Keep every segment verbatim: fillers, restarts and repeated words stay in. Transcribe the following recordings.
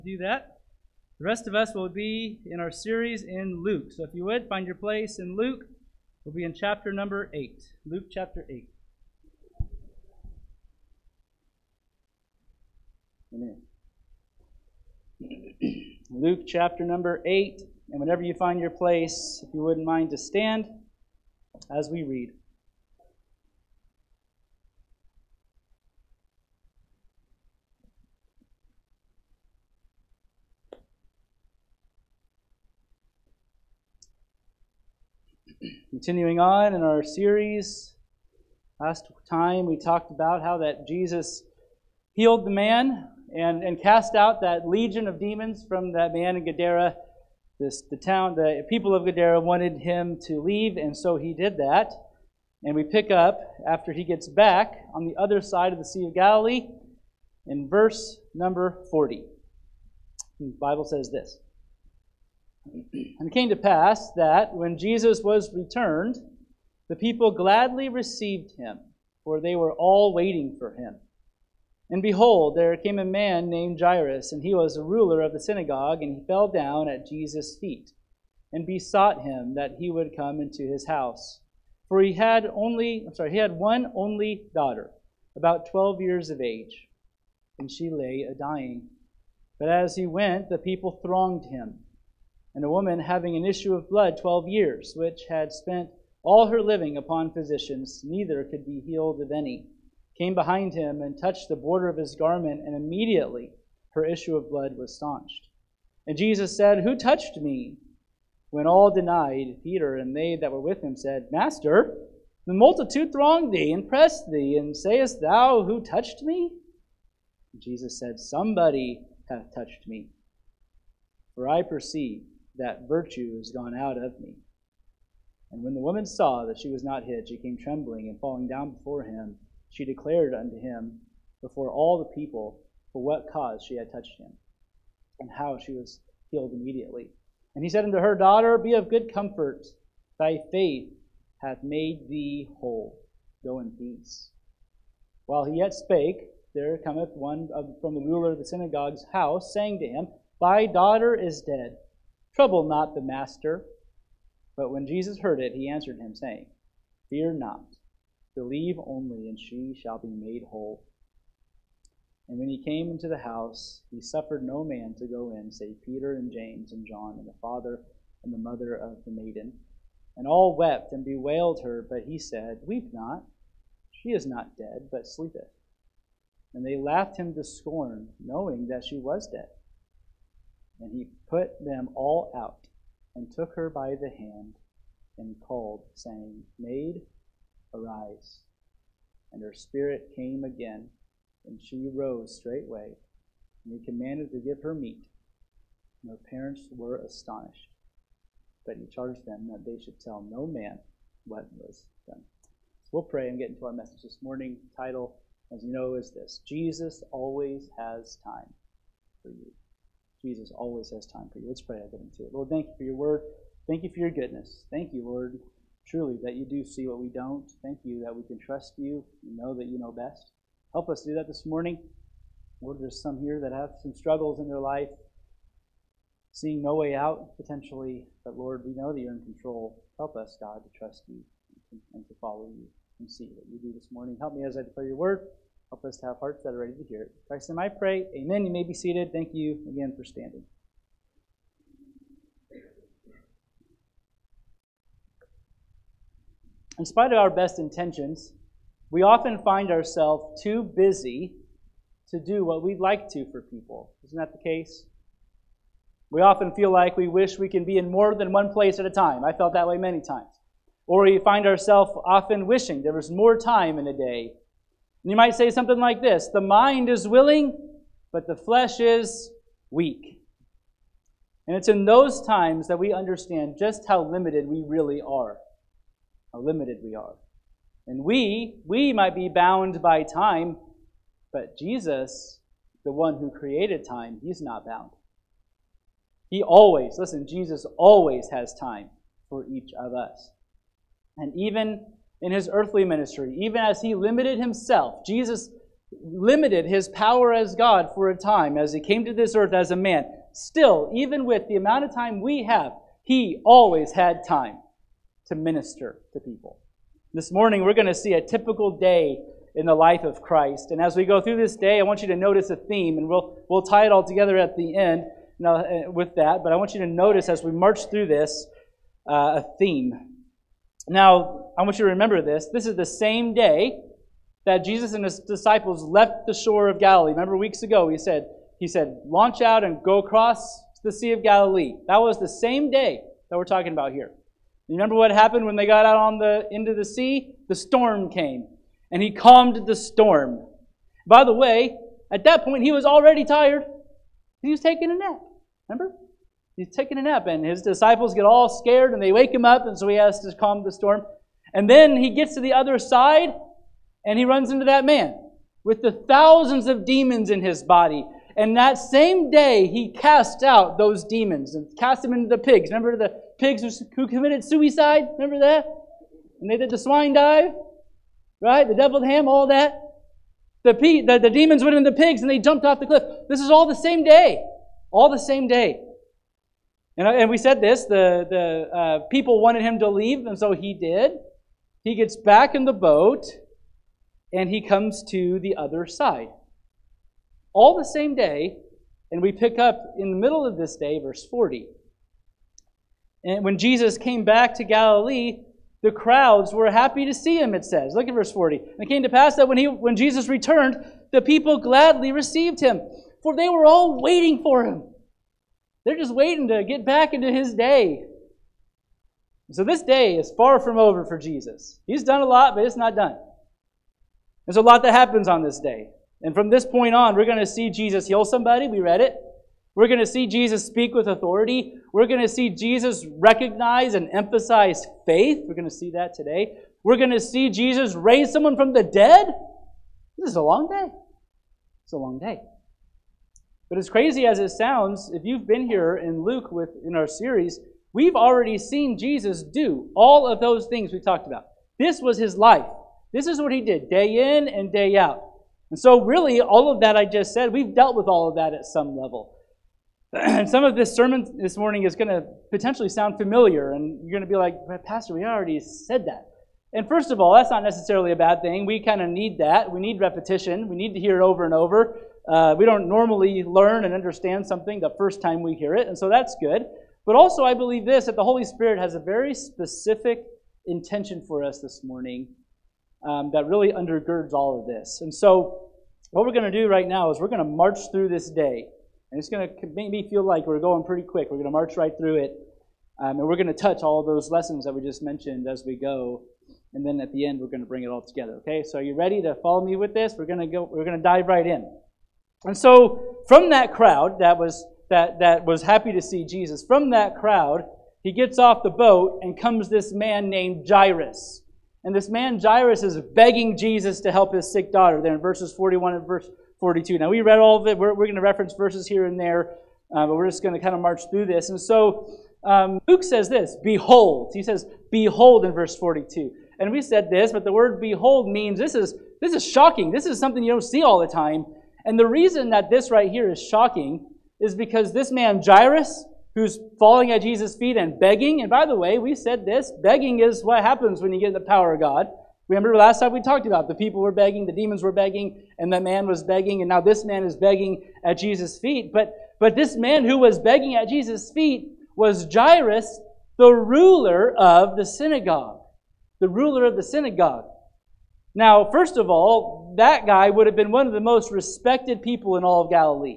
Do that. The rest of us will be in our series in Luke. So if you would, find your place in Luke. We'll be in chapter number eight. Luke chapter eight. Amen. Luke chapter number eight. And whenever you find your place, if you wouldn't mind to stand as we read. Continuing on in our series, last time we talked about how that Jesus healed the man and, and cast out that legion of demons from that man in Gadara. This, the town, the people of Gadara wanted him to leave, and so he did that. And we pick up after he gets back on the other side of the Sea of Galilee in verse number forty. The Bible says this. And it came to pass that when Jesus was returned, the people gladly received him, for they were all waiting for him. And behold, there came a man named Jairus, and he was a ruler of the synagogue, and he fell down at Jesus' feet, and besought him that he would come into his house. For he had only, I'm sorry, he had one only daughter, about twelve years of age, and she lay a-dying. But as he went, the people thronged him. And a woman having an issue of blood twelve years, which had spent all her living upon physicians, neither could be healed of any, came behind him and touched the border of his garment, and immediately her issue of blood was staunched. And Jesus said, Who touched me? When all denied, Peter and they that were with him said, Master, the multitude thronged thee and pressed thee, and sayest thou, Who touched me? And Jesus said, Somebody hath touched me, for I perceive that virtue is gone out of me. And when the woman saw that she was not hid, she came trembling, and falling down before him, she declared unto him before all the people for what cause she had touched him, and how she was healed immediately. And he said unto her, Daughter, be of good comfort, thy faith hath made thee whole. Go in peace. While he yet spake, there cometh one of, from the ruler of the synagogue's house, saying to him, Thy daughter is dead. Trouble not the master. But when Jesus heard it, he answered him, saying, Fear not, believe only, and she shall be made whole. And when he came into the house, he suffered no man to go in, save Peter and James and John, and the father and the mother of the maiden. And all wept and bewailed her, but he said, Weep not, she is not dead, but sleepeth. And they laughed him to scorn, knowing that she was dead. And he put them all out, and took her by the hand, and called, saying, Maid, arise. And her spirit came again, and she rose straightway. And he commanded to give her meat. And her parents were astonished. But he charged them that they should tell no man what was done. So we'll pray and get into our message this morning. The title, as you know, is this: Jesus always has time for you. Jesus always has time for you. Let's pray. I'll get into it. Lord, thank you for your word. Thank you for your goodness. Thank you, Lord, truly, that you do see what we don't. Thank you that we can trust you and know that you know best. Help us do that this morning. Lord, there's some here that have some struggles in their life, seeing no way out, potentially. But, Lord, we know that you're in control. Help us, God, to trust you and to follow you and see what you do this morning. Help me as I declare your word. Help us to have hearts that are ready to hear it. In Christ's name I pray. Amen. You may be seated. Thank you again for standing. In spite of our best intentions, we often find ourselves too busy to do what we'd like to for people. Isn't that the case? We often feel like we wish we can be in more than one place at a time. I felt that way many times. Or we find ourselves often wishing there was more time in a day. And you might say something like this: the mind is willing, but the flesh is weak. And it's in those times that we understand just how limited we really are. How limited we are. And we, we might be bound by time, but Jesus, the one who created time, he's not bound. He always, listen, Jesus always has time for each of us. And even in his earthly ministry, even as he limited himself, Jesus limited his power as God for a time as he came to this earth as a man, still, even with the amount of time we have, he always had time to minister to people. This morning, we're going to see a typical day in the life of Christ. And as we go through this day, I want you to notice a theme, and we'll we'll tie it all together at the end now, with that. But I want you to notice as we march through this, uh, a theme. Now, I want you to remember this. This is the same day that Jesus and his disciples left the shore of Galilee. Remember weeks ago, he said, he said, launch out and go across the Sea of Galilee. That was the same day that we're talking about here. You remember what happened when they got out on the into the sea? The storm came, and he calmed the storm. By the way, at that point, he was already tired. He was taking a nap. Remember? He's taking a nap, and his disciples get all scared, and they wake him up, and so he has to calm the storm. And then he gets to the other side, and he runs into that man with the thousands of demons in his body. And that same day, he cast out those demons and cast them into the pigs. Remember the pigs who committed suicide? Remember that? And they did the swine dive, right? The deviled ham, all that. The, the, the demons went in the pigs and they jumped off the cliff. This is all the same day. All the same day. And, and we said this, the, the uh, people wanted him to leave, and so he did. He gets back in the boat, and he comes to the other side. All the same day, and we pick up in the middle of this day, verse forty. And when Jesus came back to Galilee, the crowds were happy to see him, it says. Look at verse forty. And it came to pass that when he, when Jesus returned, the people gladly received him, for they were all waiting for him. They're just waiting to get back into his day. So this day is far from over for Jesus. He's done a lot, but it's not done. There's a lot that happens on this day. And from this point on, we're going to see Jesus heal somebody. We read it. We're going to see Jesus speak with authority. We're going to see Jesus recognize and emphasize faith. We're going to see that today. We're going to see Jesus raise someone from the dead. This is a long day. It's a long day. But as crazy as it sounds, if you've been here in Luke with in our series, we've already seen Jesus do all of those things we talked about. This was his life. This is what he did day in and day out. And so really, all of that I just said, we've dealt with all of that at some level. And some of this sermon this morning is going to potentially sound familiar, and you're going to be like, Pastor, we already said that. And first of all, that's not necessarily a bad thing. We kind of need that. We need repetition. We need to hear it over and over. Uh, we don't normally learn and understand something the first time we hear it, and so that's good. But also, I believe this, that the Holy Spirit has a very specific intention for us this morning um, that really undergirds all of this. And so what we're going to do right now is we're going to march through this day. And it's going to make me feel like we're going pretty quick. We're going to march right through it. Um, and we're going to touch all of those lessons that we just mentioned as we go. And then at the end, we're going to bring it all together. Okay, so are you ready to follow me with this? We're going to go. We're going to dive right in. And so from that crowd that was that that was happy to see Jesus, from that crowd, he gets off the boat and comes this man named Jairus. And this man Jairus is begging Jesus to help his sick daughter. There in verses forty-one and verse forty-two. Now we read all of it. We're, we're going to reference verses here and there, uh, but we're just going to kind of march through this. And so um, Luke says this: "Behold." He says, "Behold" in verse forty-two. And we said this, but the word "behold" means this is this is shocking. This is something you don't see all the time. And the reason that this right here is shocking is because this man Jairus, who's falling at Jesus' feet and begging, and by the way, we said this, begging is what happens when you get the power of God. Remember last time we talked about the people were begging, the demons were begging, and that man was begging, and now this man is begging at Jesus' feet. But, but this man who was begging at Jesus' feet was Jairus, the ruler of the synagogue. The ruler of the synagogue. Now, first of all, that guy would have been one of the most respected people in all of Galilee.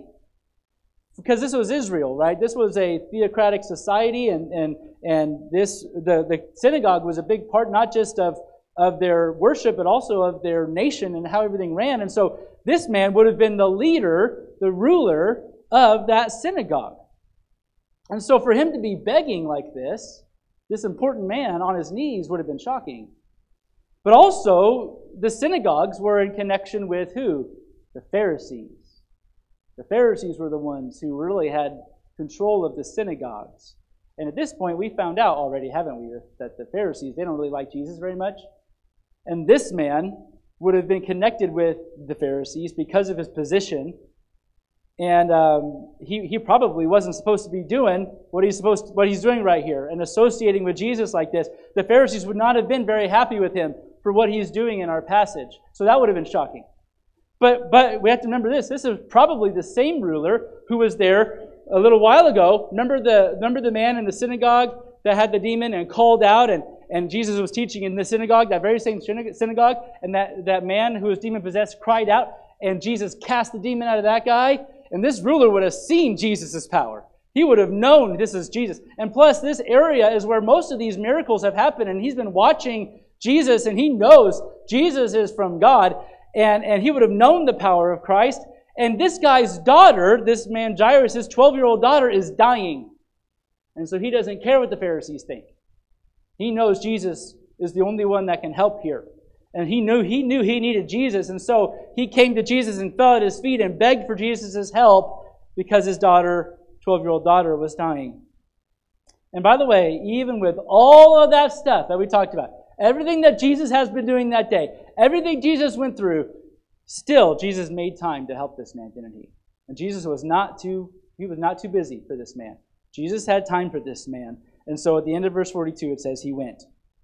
Because this was Israel, right? This was a theocratic society, and, and, and this the, the synagogue was a big part, not just of of their worship, but also of their nation and how everything ran. And so this man would have been the leader, the ruler of that synagogue. And so for him to be begging like this, this important man on his knees would have been shocking. But also, the synagogues were in connection with who? The Pharisees. The Pharisees were the ones who really had control of the synagogues. And at this point, we found out already, haven't we, that the Pharisees, they don't really like Jesus very much. And this man would have been connected with the Pharisees because of his position. And um, he, he probably wasn't supposed to be doing what he's supposed to, what he's doing right here and associating with Jesus like this. The Pharisees would not have been very happy with him for what he's doing in our passage. So that would have been shocking. But but we have to remember this. This is probably the same ruler who was there a little while ago. Remember the remember the man in the synagogue that had the demon and called out, and, and Jesus was teaching in the synagogue, that very same synagogue, and that, that man who was demon-possessed cried out, and Jesus cast the demon out of that guy. And this ruler would have seen Jesus' power. He would have known this is Jesus. And plus, this area is where most of these miracles have happened, and he's been watching Jesus, and he knows Jesus is from God, and, and he would have known the power of Christ. And this guy's daughter, this man Jairus, his twelve-year-old daughter, is dying. And so he doesn't care what the Pharisees think. He knows Jesus is the only one that can help here. And he knew he knew he needed Jesus. And so he came to Jesus and fell at his feet and begged for Jesus' help because his daughter, twelve-year-old daughter, was dying. And by the way, even with all of that stuff that we talked about, everything that Jesus has been doing that day, everything Jesus went through, still Jesus made time to help this man, didn't he? And Jesus was not too, he was not too busy for this man. Jesus had time for this man. And so at the end of verse forty-two, it says he went.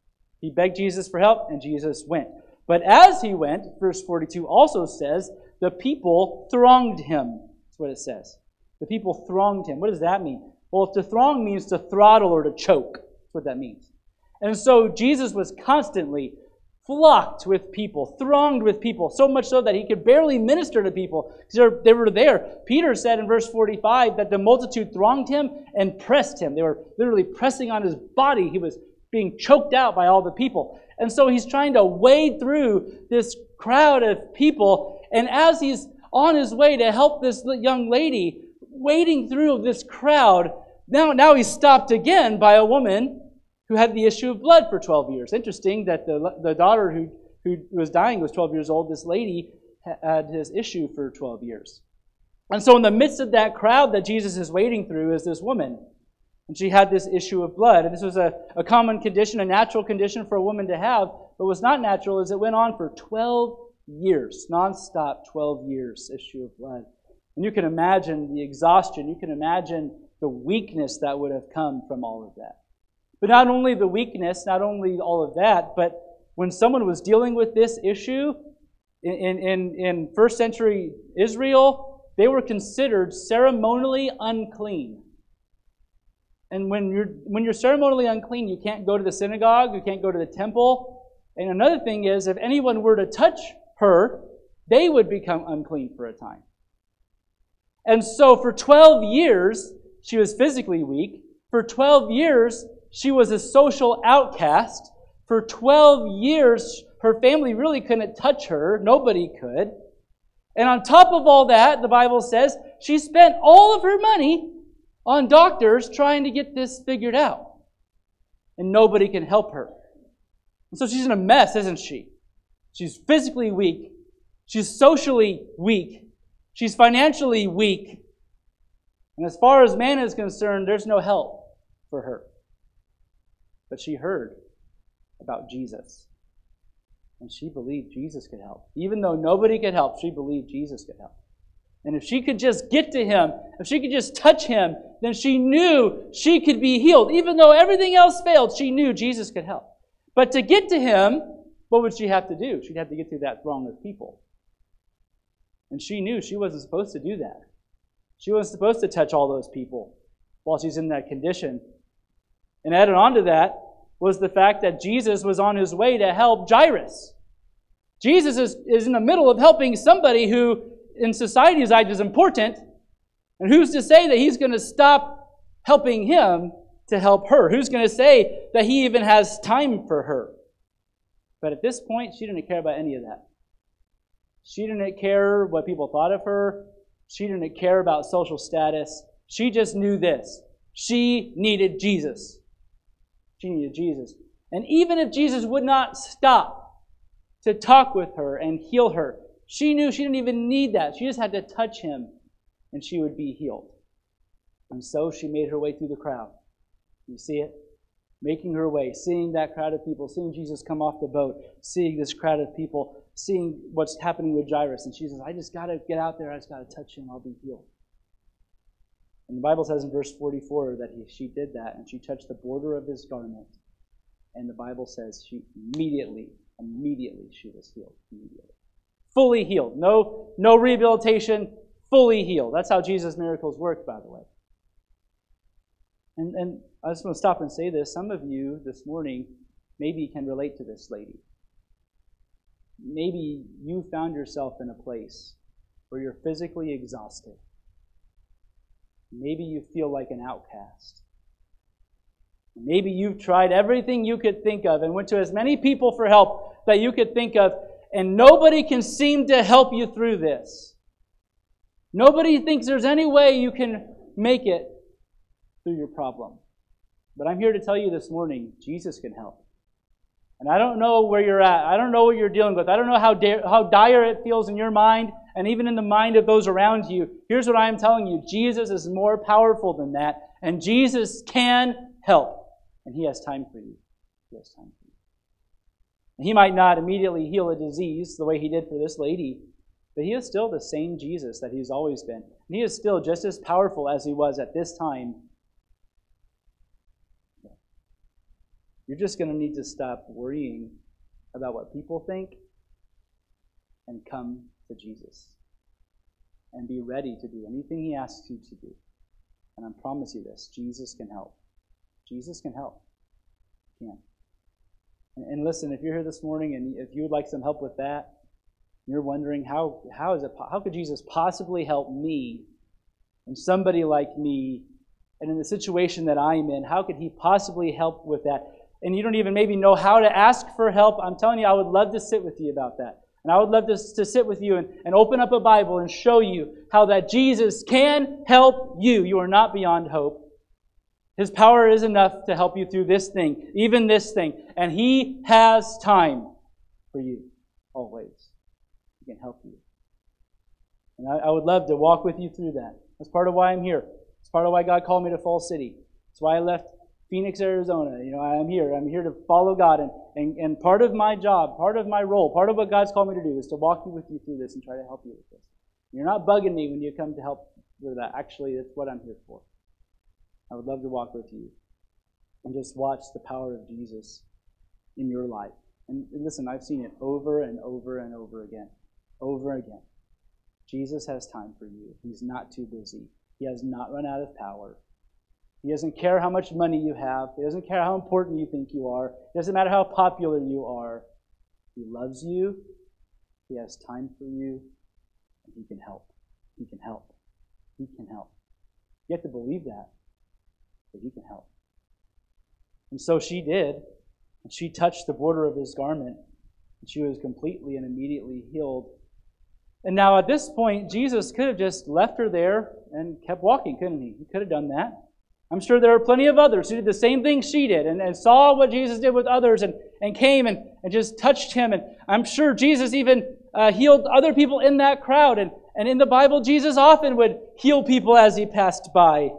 He begged Jesus for help, and Jesus went. But as he went, verse forty-two also says, the people thronged him. That's what it says. The people thronged him. What does that mean? Well, to throng means to throttle or to choke. That's what that means. And so Jesus was constantly flocked with people, thronged with people, so much so that he could barely minister to people because they were there. Peter said in verse forty-five that the multitude thronged him and pressed him. They were literally pressing on his body. He was being choked out by all the people. And so he's trying to wade through this crowd of people. And as he's on his way to help this young lady, wading through this crowd, now, now he's stopped again by a woman who had the issue of blood for twelve years. Interesting that the, the daughter who, who was dying was twelve years old. This lady had his issue for twelve years. And so in the midst of that crowd that Jesus is wading through is this woman. And she had this issue of blood. And this was a, a common condition, a natural condition for a woman to have. But what's not natural is it went on for twelve years, nonstop twelve years, issue of blood. And you can imagine the exhaustion. You can imagine the weakness that would have come from all of that. But not only the weakness, not only all of that, but when someone was dealing with this issue in, in, in first century Israel, they were considered ceremonially unclean. And when you're when you're ceremonially unclean, you can't go to the synagogue, you can't go to the temple. And another thing is, if anyone were to touch her, they would become unclean for a time. And so for twelve years, she was physically weak. For twelve years, she was a social outcast. For twelve years, her family really couldn't touch her. Nobody could. And on top of all that, the Bible says, she spent all of her money on doctors trying to get this figured out. And nobody can help her. And so she's in a mess, isn't she? She's physically weak. She's socially weak. She's financially weak. And as far as man is concerned, there's no help for her. But she heard about Jesus. And she believed Jesus could help. Even though nobody could help, she believed Jesus could help. And if she could just get to him, if she could just touch him, then she knew she could be healed. Even though everything else failed, she knew Jesus could help. But to get to him, what would she have to do? She'd have to get through that throng of people. And she knew she wasn't supposed to do that. She wasn't supposed to touch all those people while she's in that condition. And added on to that was the fact that Jesus was on his way to help Jairus. Jesus is, is in the middle of helping somebody who, in society's eyes, is important. And who's to say that he's going to stop helping him to help her? Who's going to say that he even has time for her? But at this point, she didn't care about any of that. She didn't care what people thought of her. She didn't care about social status. She just knew this. She needed Jesus. She needed Jesus. And even if Jesus would not stop to talk with her and heal her, she knew she didn't even need that. She just had to touch him and she would be healed. And so she made her way through the crowd. You see it? making her way, seeing that crowd of people, seeing Jesus come off the boat, seeing this crowd of people, seeing what's happening with Jairus. And she says, I just got to get out there. I just got to touch him. I'll be healed. And the Bible says in verse forty-four that he, she did that, and she touched the border of his garment. And the Bible says she immediately, immediately she was healed. Immediately. Fully healed. No, no rehabilitation, fully healed. That's how Jesus' miracles work, by the way. And, and I just want to stop and say this. Some of you this morning maybe can relate to this lady. Maybe you found yourself in a place where you're physically exhausted. Maybe you feel like an outcast. Maybe you've tried everything you could think of and went to as many people for help that you could think of, and nobody can seem to help you through this. Nobody thinks there's any way you can make it through your problem. But I'm here to tell you this morning, Jesus can help. And I don't know where you're at. I don't know what you're dealing with. I don't know how, da- how dire it feels in your mind and even in the mind of those around you. Here's what I am telling you. Jesus is more powerful than that. And Jesus can help. And He has time for you. He has time for you. And He might not immediately heal a disease the way He did for this lady, but He is still the same Jesus that He's always been. And He is still just as powerful as He was at this time. You're just going to need to stop worrying about what people think and come to Jesus. And be ready to do anything He asks you to do. And I promise you this, Jesus can help. Jesus can help. He can. And, and listen, if you're here this morning and if you would like some help with that, you're wondering how how is it how could Jesus possibly help me and somebody like me and in the situation that I'm in, how could He possibly help with that? And you don't even maybe know how to ask for help. I'm telling you, I would love to sit with you about that. And I would love to, to sit with you and, and open up a Bible and show you how that Jesus can help you. You are not beyond hope. His power is enough to help you through this thing, even this thing. And He has time for you, always. He can help you. And I, I would love to walk with you through that. That's part of why I'm here. It's part of why God called me to Fall City. That's why I left Phoenix, Arizona. You know, I'm here. I'm here to follow God. And, and, and part of my job, part of my role, part of what God's called me to do is to walk with you through this and try to help you with this. You're not bugging me when you come to help with that. Actually, that's what I'm here for. I would love to walk with you and just watch the power of Jesus in your life. And listen, I've seen it over and over and over again. Over again. Jesus has time for you. He's not too busy. He has not run out of power. He doesn't care how much money you have. He doesn't care how important you think you are. It doesn't matter how popular you are. He loves you. He has time for you. And He can help. He can help. He can help. You have to believe that. But He can help. And so she did. And she touched the border of His garment. And she was completely and immediately healed. And now at this point, Jesus could have just left her there and kept walking, couldn't He? He could have done that. I'm sure there are plenty of others who did the same thing she did and, and saw what Jesus did with others and, and came and, and just touched Him. And I'm sure Jesus even uh, healed other people in that crowd. And, and in the Bible, Jesus often would heal people as He passed by.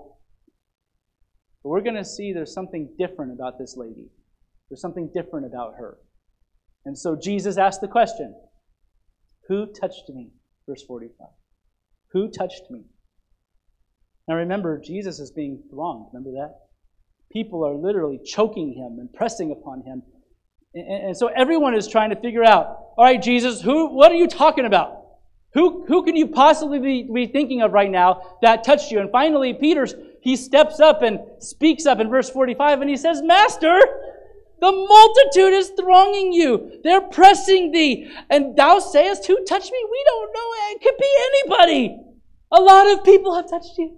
But we're going to see there's something different about this lady. There's something different about her. And so Jesus asked the question, who touched me? Verse forty-five. Who touched me? Now remember, Jesus is being thronged. Remember that? People are literally choking Him and pressing upon Him. And, and so everyone is trying to figure out, all right, Jesus, who? What are you talking about? Who, who can you possibly be, be thinking of right now that touched you? And finally, Peter, he steps up and speaks up in verse forty-five, and he says, Master, the multitude is thronging you. They're pressing thee. And thou sayest, who touched me? We don't know. It could be anybody. A lot of people have touched you.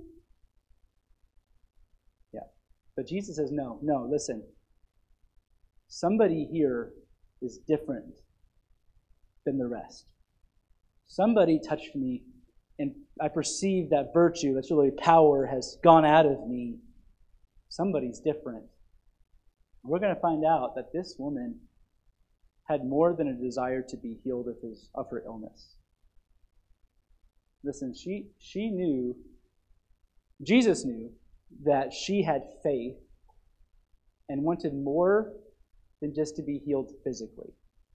Yeah. But Jesus says, no, no, listen. Somebody here is different than the rest. Somebody touched me, and I perceive that virtue, that's really power, has gone out of me. Somebody's different. We're going to find out that this woman had more than a desire to be healed of his of her illness. Listen, she she knew, Jesus knew that she had faith and wanted more than just to be healed physically.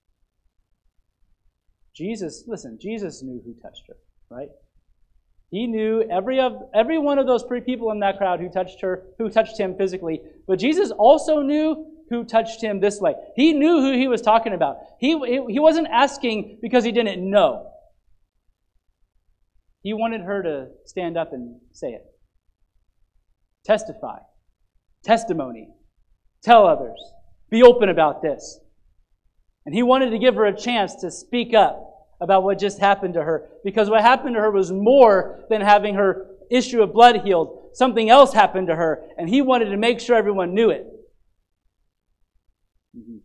Jesus, listen, Jesus knew who touched her, right? He knew every of every one of those three people in that crowd who touched her, who touched him physically. But Jesus also knew who touched him this way. He knew who he was talking about. He, he wasn't asking because he didn't know. He wanted her to stand up and say it. Testify. Testimony. Tell others. Be open about this. And he wanted to give her a chance to speak up about what just happened to her. Because what happened to her was more than having her issue of blood healed. Something else happened to her, and he wanted to make sure everyone knew it. Mm-hmm.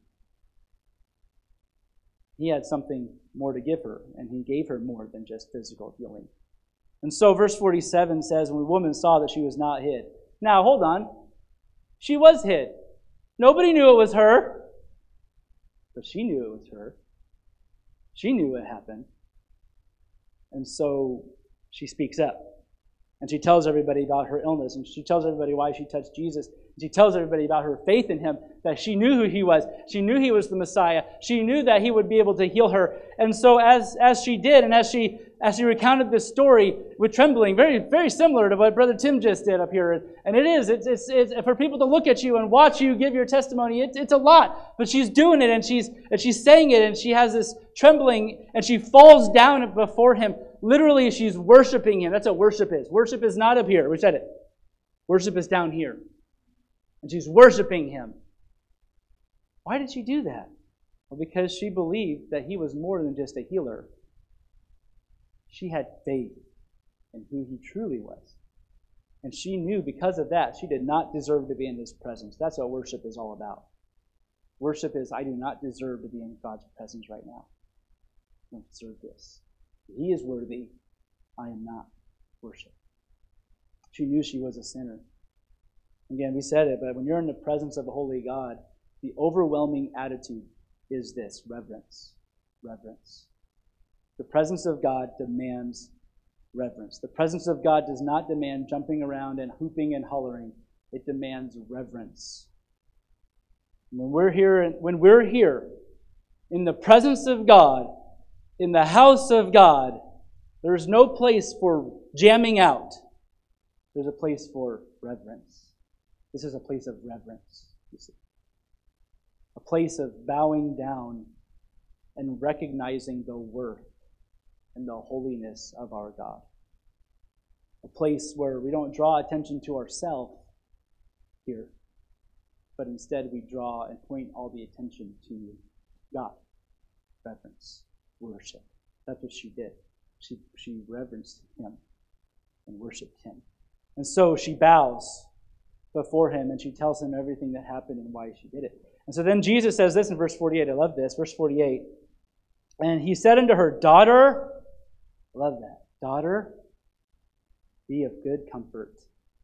He had something more to give her, and he gave her more than just physical healing. And so verse forty-seven says, when the woman saw that she was not hid. Now, hold on. She was hid. Nobody knew it was her. But she knew it was her. She knew what happened. And so she speaks up. And she tells everybody about her illness. And she tells everybody why she touched Jesus. And she tells everybody about her faith in him, that she knew who he was. She knew he was the Messiah. She knew that he would be able to heal her. And so as, as she did, and as she as she recounted this story with trembling, very very similar to what Brother Tim just did up here. And it is, it's, it's, it's for people to look at you and watch you give your testimony, it's, it's a lot. But she's doing it, and she's, and she's saying it, and she has this trembling, and she falls down before him. Literally, she's worshiping him. That's what worship is. Worship is not up here. We said it. Worship is down here. And she's worshiping him. Why did she do that? Well, because she believed that he was more than just a healer. She had faith in who he truly was. And she knew because of that, she did not deserve to be in his presence. That's what worship is all about. Worship is, I do not deserve to be in God's presence right now. I don't deserve this. He is worthy. I am not. Worship. She knew she was a sinner. Again, we said it, but when you're in the presence of a holy God, the overwhelming attitude is this: reverence. Reverence. The presence of God demands reverence. The presence of God does not demand jumping around and hooping and hollering. It demands reverence. When we're here, when we're here in the presence of God, in the house of God, there's no place for jamming out. There's a place for reverence. This is a place of reverence, you see. A place of bowing down and recognizing the worth and the holiness of our God. A place where we don't draw attention to ourselves here, but instead we draw and point all the attention to God. Reverence, worship. That's what she did. She, she reverenced him and worshipped him. And so she bows before him and she tells him everything that happened and why she did it. And so then Jesus says this in verse forty-eight. I love this. Verse forty-eight. And he said unto her, Daughter, I love that. Daughter, be of good comfort.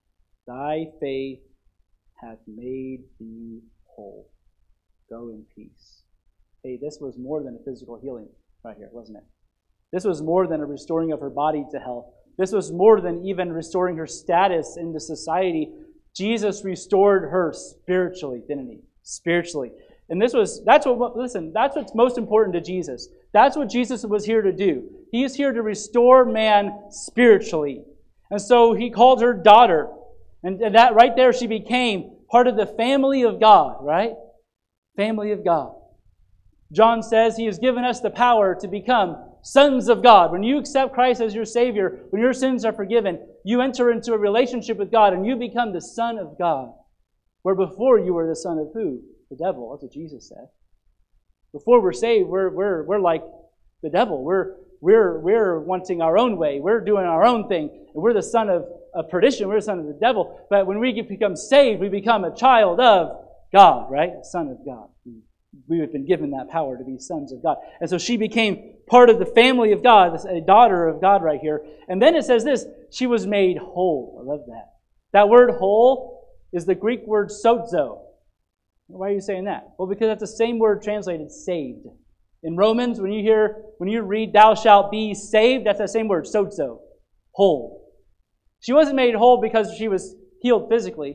Thy faith hath made thee whole. Go in peace. Hey, this was more than a physical healing right here, wasn't it? This was more than a restoring of her body to health. This was more than even restoring her status into society. Jesus restored her spiritually, didn't he? Spiritually. And this was, that's what, listen, that's what's most important to Jesus. That's what Jesus was here to do. He is here to restore man spiritually. And so he called her daughter. And that right there, she became part of the family of God, right? Family of God. John says he has given us the power to become sons of God. When you accept Christ as your Savior, when your sins are forgiven, you enter into a relationship with God and you become the Son of God. Where before you were the son of who? The devil. That's what Jesus said. Before we're saved, we're we're we're like the devil. We're we're we're wanting our own way. We're doing our own thing. And we're the son of, of perdition. We're the son of the devil. But when we get, become saved, we become a child of God, right? A son of God. We have been given that power to be sons of God. And so she became part of the family of God, a daughter of God right here. And then it says this, she was made whole. I love that. That word whole is the Greek word sozo. Why are you saying that? Well, because that's the same word translated saved. In Romans, when you hear, when you read, thou shalt be saved, that's that same word, sozo, whole. She wasn't made whole because she was healed physically.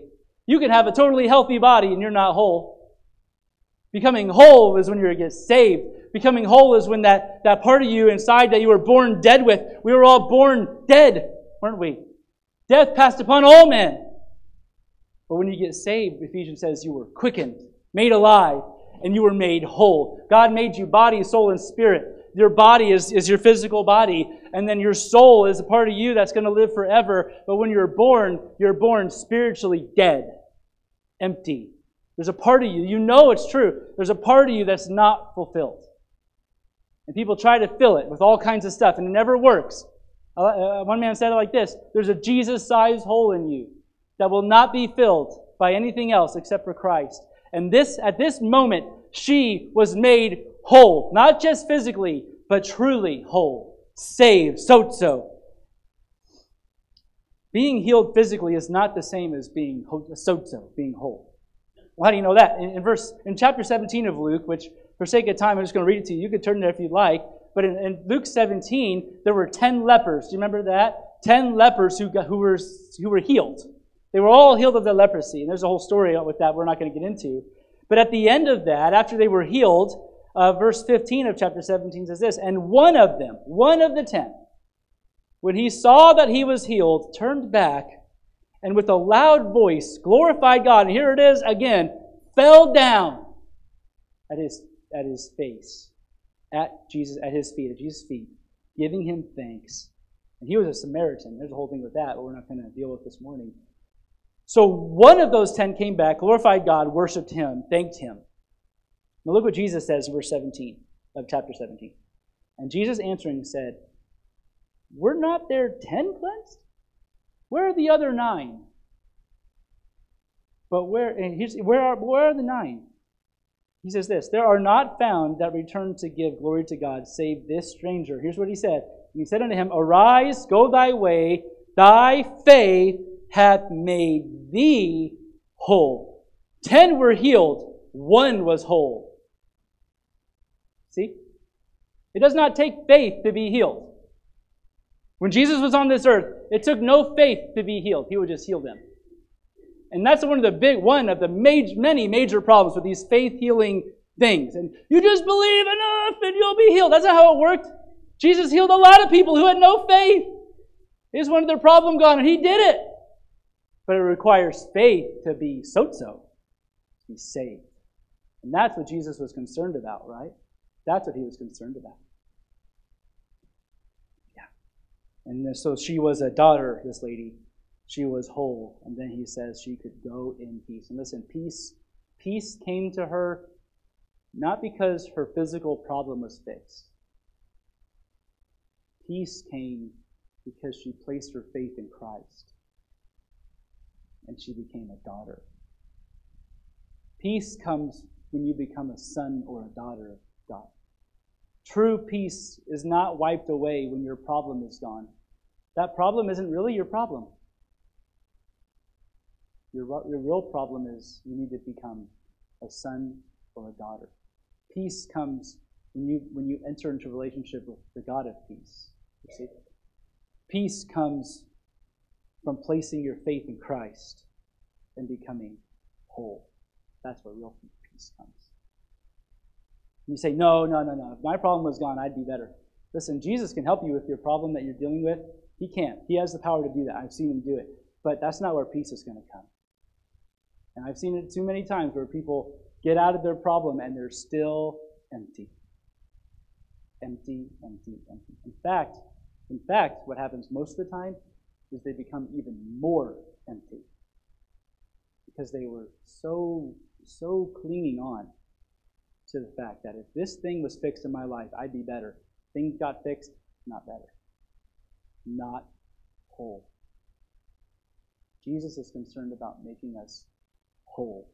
You can have a totally healthy body and you're not whole. Becoming whole is when you get saved. Becoming whole is when that, that part of you inside that you were born dead with, we were all born dead, weren't we? Death passed upon all men. But when you get saved, Ephesians says you were quickened, made alive, and you were made whole. God made you body, soul, and spirit. Your body is, is your physical body, and then your soul is a part of you that's going to live forever. But when you're born, you're born spiritually dead, empty. There's a part of you, you know it's true, there's a part of you that's not fulfilled. And people try to fill it with all kinds of stuff, and it never works. Uh, one man said it like this: there's a Jesus-sized hole in you that will not be filled by anything else except for Christ. And this, at this moment, she was made whole. Not just physically, but truly whole. Saved. Sozo. Being healed physically is not the same as being sozo, being whole. Well, how do you know that? In, in verse, in chapter seventeen of Luke, which for sake of time, I'm just going to read it to you. You can turn there if you'd like. But in, in Luke seventeen, there were ten lepers. Do you remember that? Ten lepers who got, who were who were healed. They were all healed of their leprosy. And there's a whole story with that we're not going to get into. But at the end of that, after they were healed, uh, verse fifteen of chapter seventeen says this: and one of them, one of the ten, when he saw that he was healed, turned back, and with a loud voice glorified God. And here it is again, fell down at his at his face, at Jesus, at his feet, at Jesus' feet, giving him thanks. And he was a Samaritan. There's a whole thing with that, but we're not going to deal with this morning. So one of those ten came back, glorified God, worshipped him, thanked him. Now look what Jesus says in verse seventeen of chapter seventeen. And Jesus answering said, were not there ten cleansed? Where are the other nine? But where, and here's, where, are, where are the nine? He says this: there are not found that return to give glory to God, save this stranger. Here's what he said. And he said unto him, arise, go thy way, thy faith hath made thee whole. Ten were healed, one was whole. See? It does not take faith to be healed. When Jesus was on this earth, it took no faith to be healed. He would just heal them. And that's one of the big, one of the major, many major problems with these faith-healing things. And you just believe enough and you'll be healed. That's not how it worked. Jesus healed a lot of people who had no faith. He just wanted their problem gone, and he did it. But it requires faith to be sozo, to be saved. And that's what Jesus was concerned about, right? That's what he was concerned about. Yeah. And so she was a daughter, this lady. She was whole. And then he says she could go in peace. And listen, peace, peace came to her not because her physical problem was fixed. Peace came because she placed her faith in Christ. And she became a daughter. Peace comes when you become a son or a daughter of God. True peace is not wiped away when your problem is gone. That problem isn't really your problem. Your, your real problem is you need to become a son or a daughter. Peace comes when you when you enter into a relationship with the God of peace. You see? Peace comes from placing your faith in Christ and becoming whole. That's where real peace comes. You say, no, no, no, no. If my problem was gone, I'd be better. Listen, Jesus can help you with your problem that you're dealing with. He can. He has the power to do that. I've seen him do it. But that's not where peace is going to come. And I've seen it too many times where people get out of their problem and they're still empty. Empty, empty, empty. In fact, in fact, what happens most of the time is they become even more empty. Because they were so, so clinging on to the fact that if this thing was fixed in my life, I'd be better. Things got fixed, not better. Not whole. Jesus is concerned about making us whole.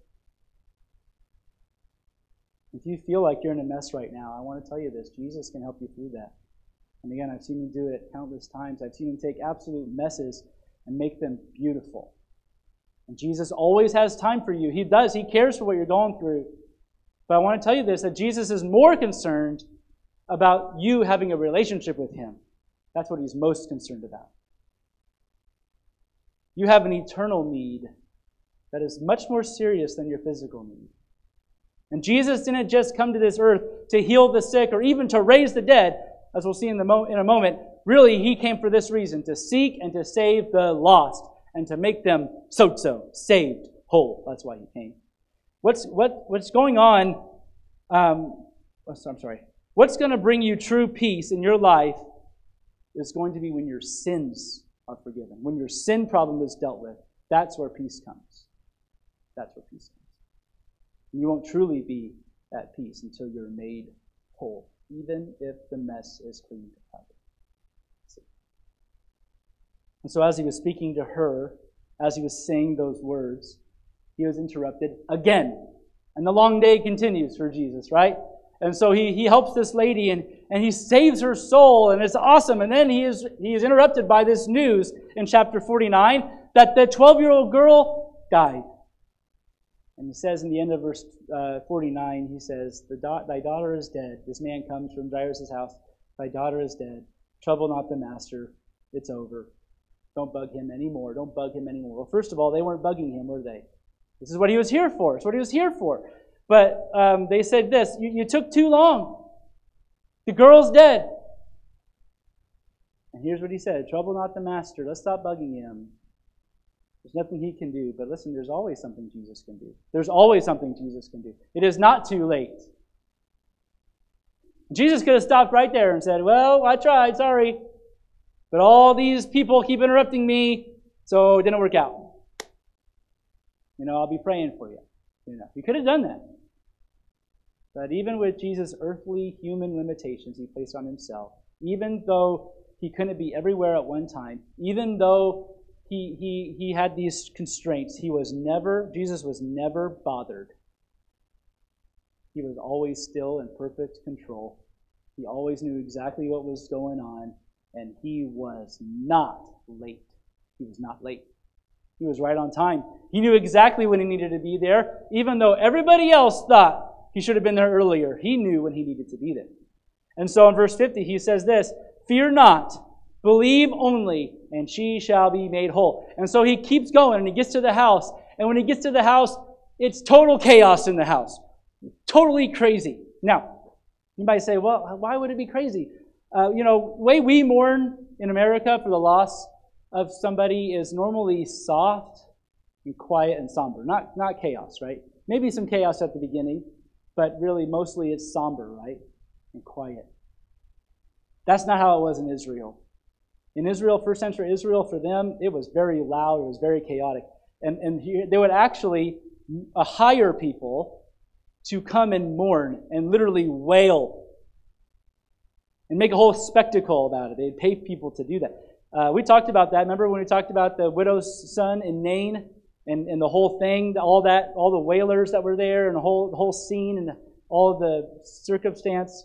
If you feel like you're in a mess right now, I want to tell you this. Jesus can help you through that. And again, I've seen him do it countless times. I've seen him take absolute messes and make them beautiful. And Jesus always has time for you. He does. He cares for what you're going through. But I want to tell you this, that Jesus is more concerned about you having a relationship with him. That's what he's most concerned about. You have an eternal need that is much more serious than your physical need. And Jesus didn't just come to this earth to heal the sick or even to raise the dead, as we'll see in, the mo- in a moment. Really, he came for this reason, to seek and to save the lost and to make them sozo, saved, whole. That's why he came. What's, what, what's going on, um, I'm sorry, what's going to bring you true peace in your life is going to be when your sins are forgiven. When your sin problem is dealt with, that's where peace comes. That's where peace comes. You won't truly be at peace until you're made whole, even if the mess is cleaned up. And so as he was speaking to her, as he was saying those words, he was interrupted again. And the long day continues for Jesus, right? And so he, he helps this lady and, and he saves her soul, and it's awesome. And then he is he is interrupted by this news in chapter forty-nine that the twelve-year-old girl died. And he says in the end of verse uh, forty-nine, he says, the da- Thy daughter is dead. This man comes from Jairus' house. Thy daughter is dead. Trouble not the master. It's over. Don't bug him anymore. Don't bug him anymore. Well, first of all, they weren't bugging him, were they? This is what he was here for. It's what he was here for. But um, they said this, you, you took too long. The girl's dead. And here's what he said, trouble not the master. Let's stop bugging him. There's nothing he can do. But listen, there's always something Jesus can do. There's always something Jesus can do. It is not too late. Jesus could have stopped right there and said, well, I tried, sorry. But all these people keep interrupting me, so it didn't work out. You know, I'll be praying for you. You know, he could have done that. But even with Jesus' earthly human limitations he placed on himself, even though he couldn't be everywhere at one time, even though he he he had these constraints, he was never, Jesus was never bothered. He was always still in perfect control. He always knew exactly what was going on, and he was not late. He was not late. He was right on time. He knew exactly when he needed to be there, even though everybody else thought he should have been there earlier. He knew when he needed to be there. And so in verse fifty, he says this, fear not, believe only, and she shall be made whole. And so he keeps going, and he gets to the house. And when he gets to the house, it's total chaos in the house. Totally crazy. Now, you might say, well, why would it be crazy? Uh, you know, the way we mourn in America for the loss of somebody is normally soft and quiet and somber. Not, not chaos, right? Maybe some chaos at the beginning, but really mostly it's somber, right? And quiet. That's not how it was in Israel. In Israel, first century Israel, for them, it was very loud, it was very chaotic. And, and here, they would actually uh, hire people to come and mourn and literally wail and make a whole spectacle about it. They'd pay people to do that. Uh, we talked about that. Remember when we talked about the widow's son in Nain and, and the whole thing, all that, all the wailers that were there and the whole, the whole scene and all the circumstance?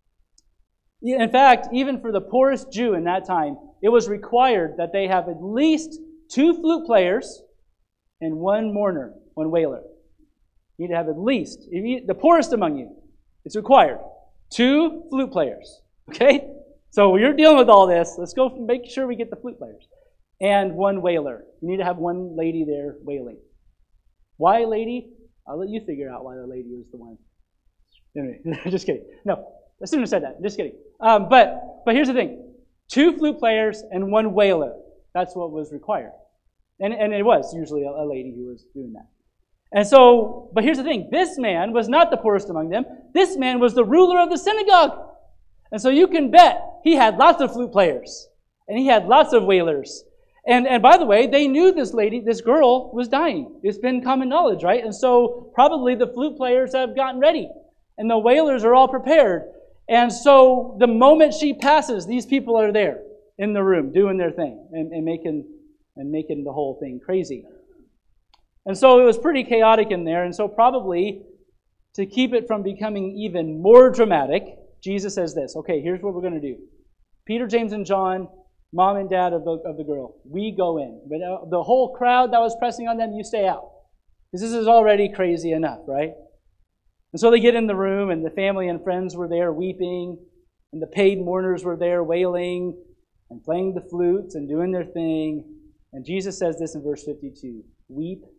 In fact, even for the poorest Jew in that time, it was required that they have at least two flute players and one mourner, one wailer. You need to have at least, if you, the poorest among you, it's required. Two flute players. Okay? So when you're dealing with all this, let's go make sure we get the flute players. And one wailer. You need to have one lady there wailing. Why lady? I'll let you figure out why the lady was the one. Anyway, just kidding. No, I shouldn't have said that. Just kidding. Um, but but here's the thing. Two flute players and one wailer. That's what was required. And, and it was usually a, a lady who was doing that. And so, but here's the thing. This man was not the poorest among them. This man was the ruler of the synagogue. And so you can bet he had lots of flute players. And he had lots of wailers. And, and by the way, they knew this lady, this girl, was dying. It's been common knowledge, right? And so probably the flute players have gotten ready. And the wailers are all prepared. And so the moment she passes, these people are there in the room doing their thing and, and making and making the whole thing crazy. And so it was pretty chaotic in there. And so probably to keep it from becoming even more dramatic, Jesus says this, okay, here's what we're going to do. Peter, James, and John, mom and dad of the, of the girl, we go in. But uh, the whole crowd that was pressing on them, you stay out. Because this is already crazy enough, right? And so they get in the room, and the family and friends were there weeping, and the paid mourners were there wailing and playing the flutes and doing their thing. And Jesus says this in verse fifty-two, weep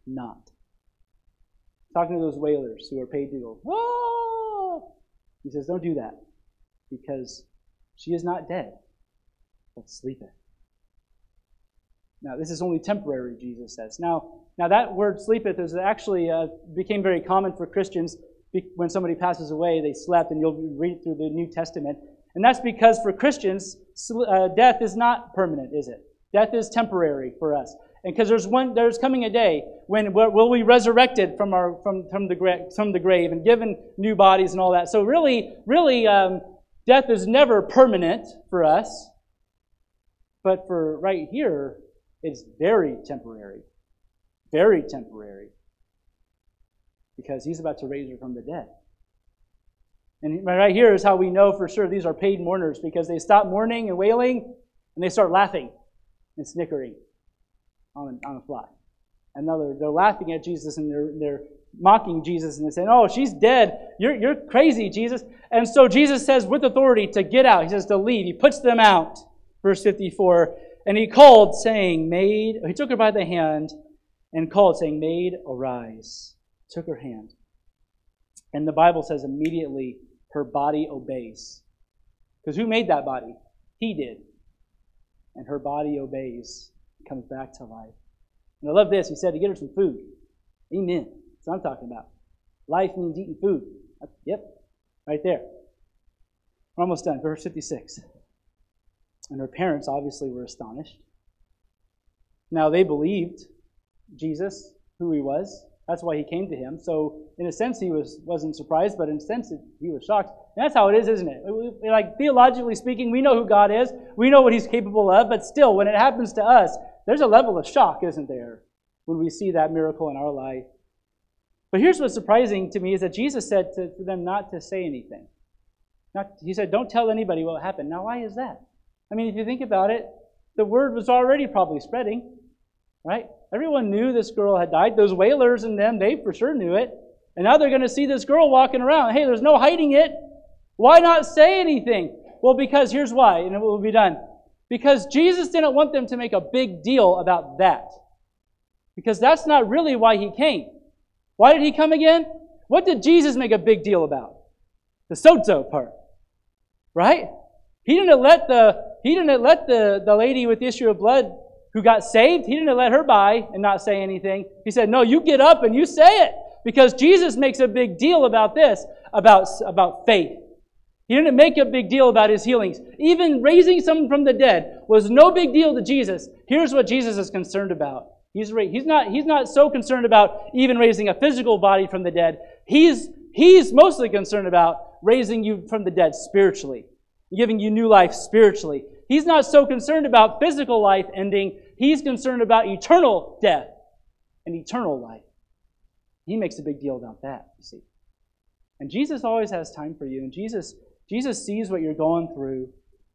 not. Talking to those wailers who are paid to go, whoa! He says, don't do that, because she is not dead, but sleepeth. Now, this is only temporary, Jesus says. Now, now that word sleepeth is actually uh, became very common for Christians. When somebody passes away, they slept, and you'll read through the New Testament. And that's because for Christians, uh, death is not permanent, is it? Death is temporary for us. And because there's one, there's coming a day when we'll be resurrected from our from from the gra- from the grave and given new bodies and all that. So really, really, um, death is never permanent for us. But for right here, it's very temporary, very temporary, because he's about to raise her from the dead. And right here is how we know for sure these are paid mourners, because they stop mourning and wailing, and they start laughing and snickering on a, on a fly. And now they're, they're laughing at Jesus, and they're, they're mocking Jesus, and they're saying, oh, she's dead. You're, you're crazy, Jesus. And so Jesus says with authority to get out. He says to leave. He puts them out. Verse fifty-four, and he called, saying, Maid, he took her by the hand and called, saying, Maid, arise. Took her hand. And the Bible says immediately her body obeys. Because who made that body? He did. And her body obeys, comes back to life. And I love this. He said to get her some food. Amen. That's what I'm talking about. Life means eating food. Yep. Right there. We're almost done. Verse fifty-six. And her parents obviously were astonished. Now they believed Jesus, who he was. That's why he came to him. So in a sense he was, wasn't surprised, but in a sense he was shocked. And that's how it is, isn't it? Like theologically speaking, we know who God is. We know what he's capable of. But still, when it happens to us, there's a level of shock, isn't there, when we see that miracle in our life. But here's what's surprising to me is that Jesus said to, to them not to say anything. Not, he said, don't tell anybody what happened. Now, why is that? I mean, if you think about it, the word was already probably spreading, right? Everyone knew this girl had died. Those wailers and them, they for sure knew it. And now they're going to see this girl walking around. Hey, there's no hiding it. Why not say anything? Well, because here's why, and it will be done. Because Jesus didn't want them to make a big deal about that. Because that's not really why he came. Why did he come again? What did Jesus make a big deal about? The sozo part. Right? He didn't let the he didn't let the, the lady with the issue of blood who got saved, he didn't let her by and not say anything. He said, no, you get up and you say it. Because Jesus makes a big deal about this, about, about faith. He didn't make a big deal about his healings. Even raising someone from the dead was no big deal to Jesus. Here's what Jesus is concerned about. He's, he's, not, he's not so concerned about even raising a physical body from the dead. He's, he's mostly concerned about raising you from the dead spiritually, giving you new life spiritually. He's not so concerned about physical life ending. He's concerned about eternal death and eternal life. He makes a big deal about that, you see. And Jesus always has time for you. And Jesus, Jesus sees what you're going through.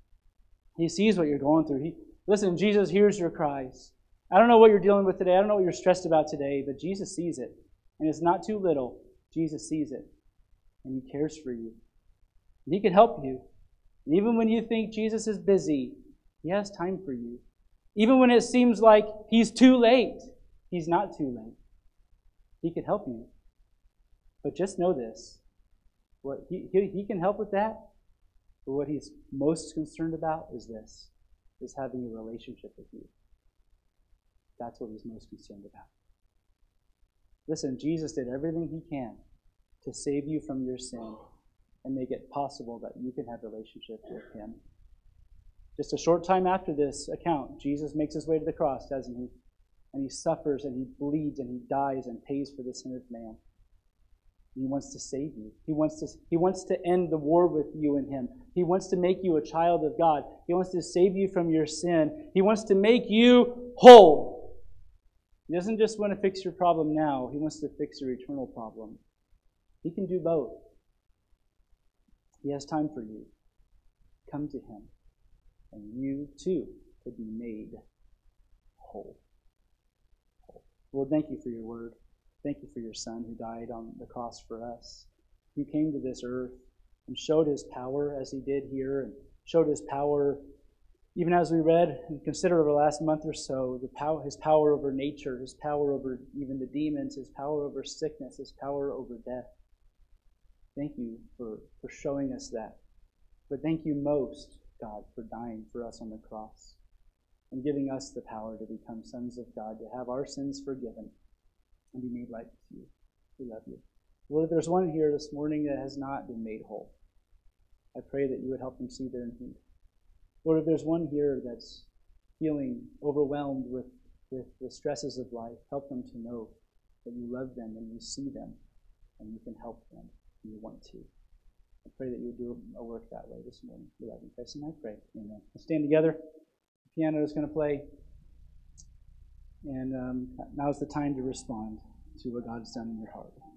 He sees what you're going through. He, listen, Jesus hears your cries. I don't know what you're dealing with today. I don't know what you're stressed about today, but Jesus sees it. And it's not too little. Jesus sees it. And he cares for you. And he can help you. And even when you think Jesus is busy, he has time for you. Even when it seems like he's too late, he's not too late. He can help you. But just know this. What he, he, he can help with that, but what he's most concerned about is this, is having a relationship with you. That's what he's most concerned about. Listen, Jesus did everything he can to save you from your sin and make it possible that you can have a relationship with him. Just a short time after this account, Jesus makes his way to the cross, doesn't he? And he suffers and he bleeds and he dies and pays for the sin of man. He wants to save you. He wants to, he wants to end the war with you and him. He wants to make you a child of God. He wants to save you from your sin. He wants to make you whole. He doesn't just want to fix your problem now. He wants to fix your eternal problem. He can do both. He has time for you. Come to him, and you too could be made whole. whole. Lord, thank you for your word. Thank you for your Son who died on the cross for us, who came to this earth and showed his power as he did here, and showed his power even as we read and considered over the last month or so, the power, his power over nature, his power over even the demons, his power over sickness, his power over death. Thank you for, for showing us that. But thank you most, God, for dying for us on the cross and giving us the power to become sons of God, to have our sins forgiven and be made right with you. We love you. Lord, if there's one here this morning that has not been made whole, I pray that you would help them see their need. Lord, if there's one here that's feeling overwhelmed with, with the stresses of life, help them to know that you love them and you see them and you can help them and you want to. I pray that you would do a work that way this morning. We love you, Christ, and I pray. Amen. Let's stand together. The piano is going to play. And um, now's the time to respond to what God's done in your heart.